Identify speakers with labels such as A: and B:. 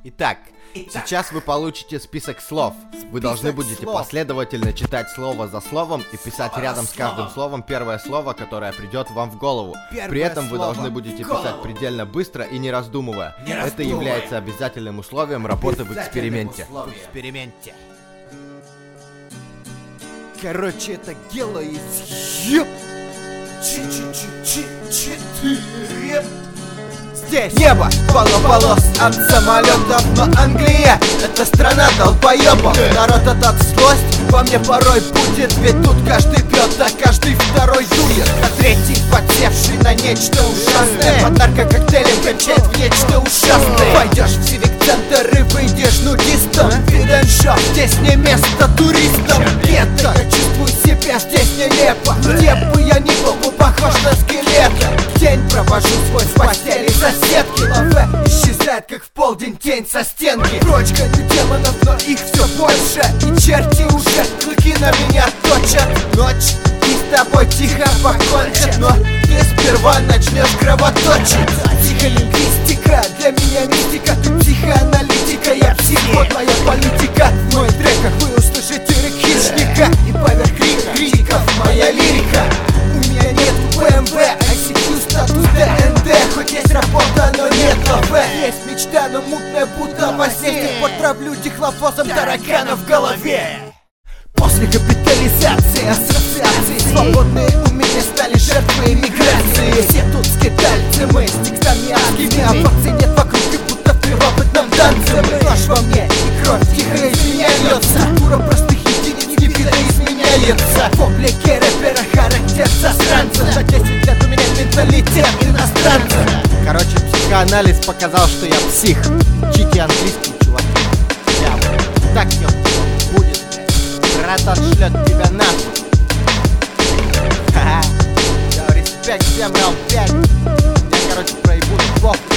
A: Итак, сейчас вы получите список слов. Вы должны будете последовательно читать слово за словом и писать рядом с каждым словом первое слово, которое придет вам в голову. При этом вы должны будете писать предельно быстро и не раздумывая. Это является обязательным условием работы в эксперименте.
B: Короче, это делает здесь небо полно полос от самолетов, но Англия — это страна долбоебов. Народ этот злость во мне порой будет, ведь тут каждый пьет, а каждый второй дует, а третий подсевший на нечто ужасное. Под наркококтейлем кончает в нечто ужасное. Пойдешь в Civic-центр и выйдешь нудистом. Виденшоп, здесь не место туристам. Лето, я чувствую себя здесь нелепо. Где бы я ни был, похож на скелета. День провожу свой с постели соседки. Лаве исчезает, как в полдень тень со стенки. Прочь гоню демонов, но их все больше. И черти уже клыки на меня точат. Ночь и с тобой тихо покончат, но ты сперва начнешь кровоточить. Психолингвистика, для меня мистика. Ты психоаналитика, я психот, моя политика. В моих треках вы услышите рык хищника. И поверх критиков моя лирика. У меня нет BMW, ICQ, статус ДНД. Хоть есть работа, но нет ЛВ. Есть мечта, но мутная будто во сне. Потравлю дихлофосом таракана в голове. После капитализации, ассоциации свободные у меня стали жертвы эмиграции. Все тут скитальцы, мы с текстами адскими, а факций нет вокруг, и будто ты в опытном танце. Нож во мне, и кровь тихо из меня льется. Структура простых единиц не видоизменяется. В облике рэпера характер засранца. За 10 лет у меня менталитет иностранца.
A: Короче, психоанализ показал, что я псих. Учите английский, чуваки. Так все будет. Братан шлет тебя нахуй. Ха-ха. Респект всем, раунд 5. Я, короче, проебу, похуй.